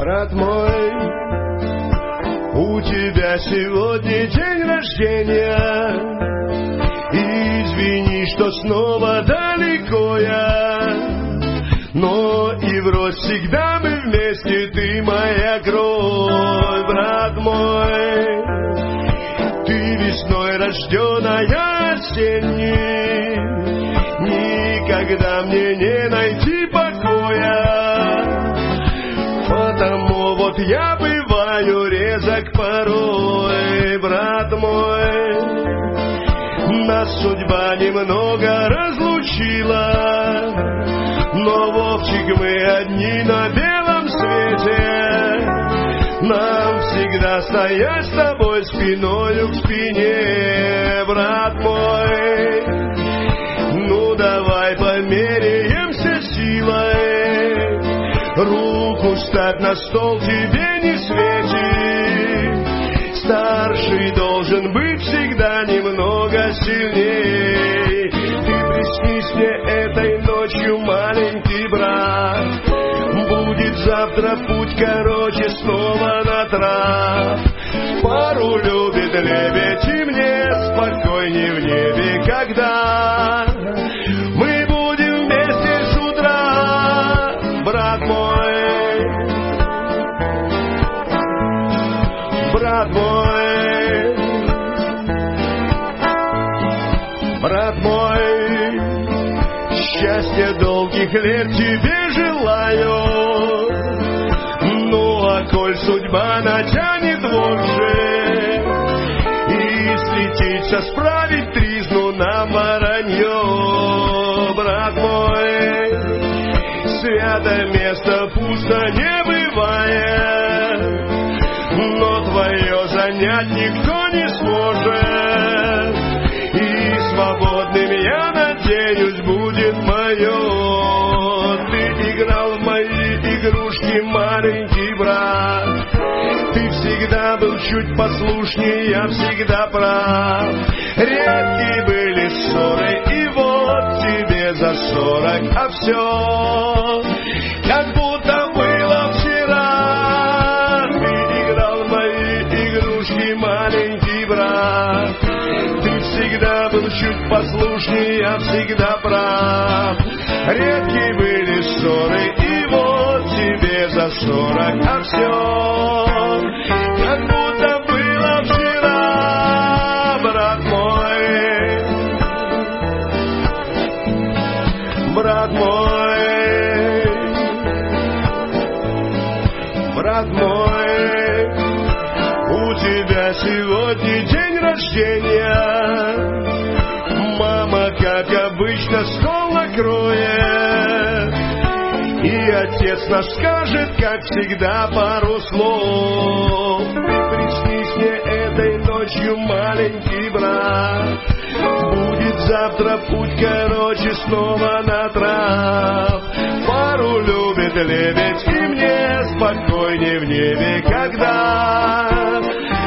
Брат мой, у тебя сегодня день рождения. Извини, что снова далеко я, но и врозь всегда мы вместе, ты моя кровь. Брат мой, ты весной рожденная осенний, никогда мне не найти покоя, потому вот я бываю резок порой. Брат мой, нас судьба немного разлучила, но, Вовчик, мы одни на белом свете. Нам всегда стоять с тобой спиною к спине. Брат мой, ну давай померяемся силой. Руку ставь на стол, тебе не светит. Старший должен быть всегда немного сильней. Ты приснись мне этой ночью, маленький брат. Будет завтра путь короче, снова на трап. Пару любит лебедь, и мне спокойней в небе, когда мы будем вместе с утра. Брат мой, брат мой, брат мой, счастья долгих лет тебе желаю. Ну а коль судьба натянет вожжи и слетится справить тризну нам воронье, брат мой, свято место пусто не бывает, но твое занять никто не сможет, и свободным я надеюсь будет мое. Ты играл в мои игрушки, маленький брат, ты всегда был чуть послушнее, я всегда прав. Редкие были ссоры, и вот тебе за 40, а все как будто было вчера. Ты играл в мои игрушки, маленький брат, ты всегда был чуть послушнее, я всегда прав. Редкие были ссоры, и вот тебе за 40, а все как будто было вчера. Брат мой, брат мой, брат мой, у тебя сегодня день рождения. Мама, как обычно, стол накроет, и отец наш скажет, как всегда, пару слов. Приснись мне этой ночью, маленький брат, будет завтра путь короче, снова на трап. Пару любит лебедь, и мне спокойней в небе, когда